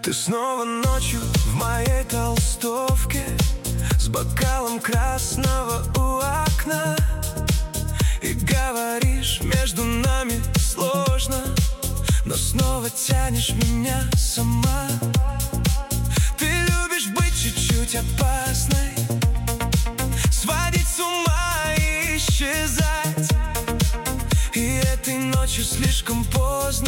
Ты снова ночью в моей толстовке, с бокалом красного у окна, и говоришь, между нами сложно, но снова тянешь меня сама. Ты любишь быть чуть-чуть опасной, сводить с ума и исчезать. И этой ночью слишком поздно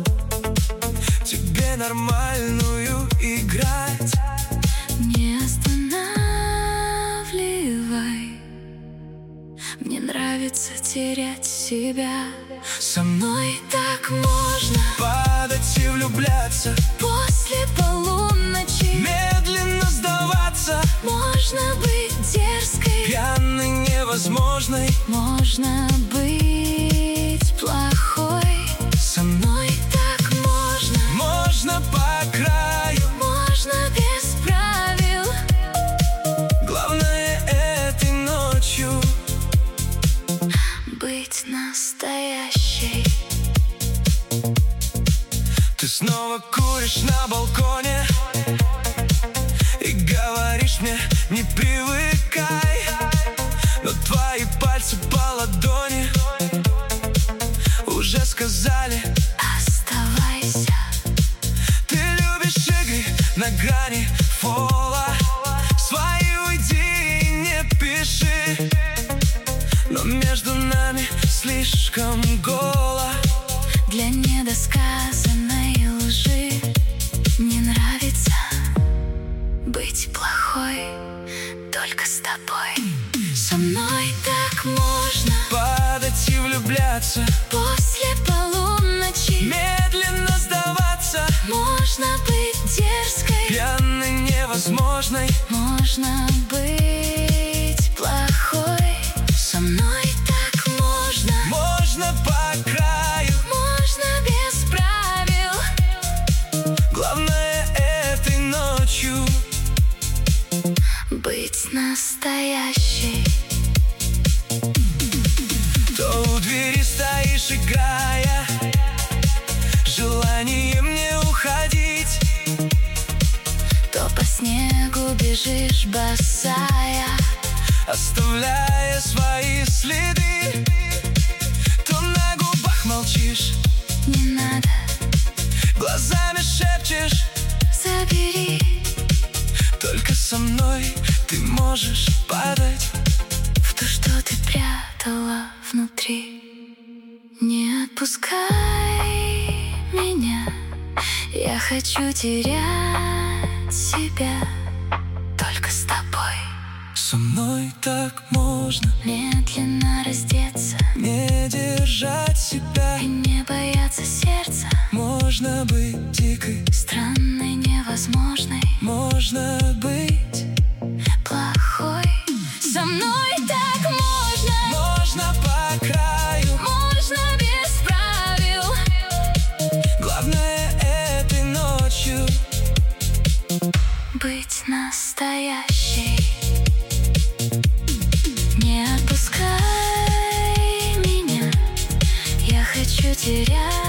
тебе нормальную играть. Не останавливай, мне нравится терять себя. Со мной так можно падать и влюбляться, после полуночи медленно сдаваться. Можно быть дерзкой, пьяной, невозможной. можно быть плохой. Со мной так можно, можно по краю, можно без правил. главное этой ночью быть настоящей. Ты снова куришь на балконе и говоришь мне, не привыкай, но твои пальцы по ладони уже сказали: оставайся. ты любишь игры на грани фола, свои уйди и не пиши, но между нами слишком голо Для недосказанной лжи. Мне нравится быть плохой только с тобой. Со мной так можно падать и влюбляться, после полуночи медленно сдаваться. можно быть дерзкой, Пьяной, невозможной. можно быть плохой. Со мной так можно, Можно по краю, можно без правил. главное этой ночью Быть настоящей. то у двери стоишь, играя желанием не уходить, То по снегу бежишь босая, оставляя свои следы. То на губах молчишь, не надо, глазами шепчешь: забери. только со мной ты можешь падать. В то, что ты прятала внутри. Не отпускай меня, я хочу терять себя только с тобой. Со мной так можно Медленно раздеться не держать себя, и не бояться сердца. можно быть дикой, Странной, невозможной, можно быть. плохой. Со мной так можно, Можно по краю, можно без правил. главное этой ночью Быть настоящей. Не отпускай меня, я хочу терять